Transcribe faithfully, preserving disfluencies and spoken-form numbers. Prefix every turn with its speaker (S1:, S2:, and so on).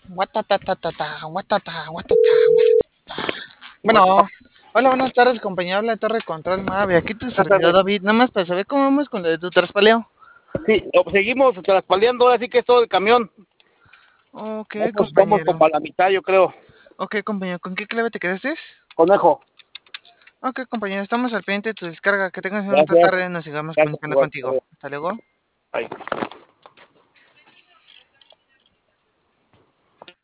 S1: Guatatatata, guatata, guatata, guatata. Bueno, hola, buenas tardes, compañero. Habla de Torre Control Mave. Aquí tu
S2: Buenas
S1: servidor
S2: tardes.
S1: David. Nada más para saber cómo vamos con lo de tu traspaleo.
S2: Sí, lo- seguimos traspaleando, así que es todo el camión.
S1: Ok,
S2: Vamos, vamos
S1: compañero.
S2: como a la mitad, yo creo.
S1: Ok, compañero. ¿Con qué clave te quedaste?
S2: Conejo.
S1: Ok, compañero. Estamos al pendiente de tu descarga. Que tengas una bonita
S2: Gracias.
S1: tarde. Nos sigamos
S2: Gracias,
S1: comunicando
S2: igual.
S1: contigo. Hasta luego.
S2: Bye.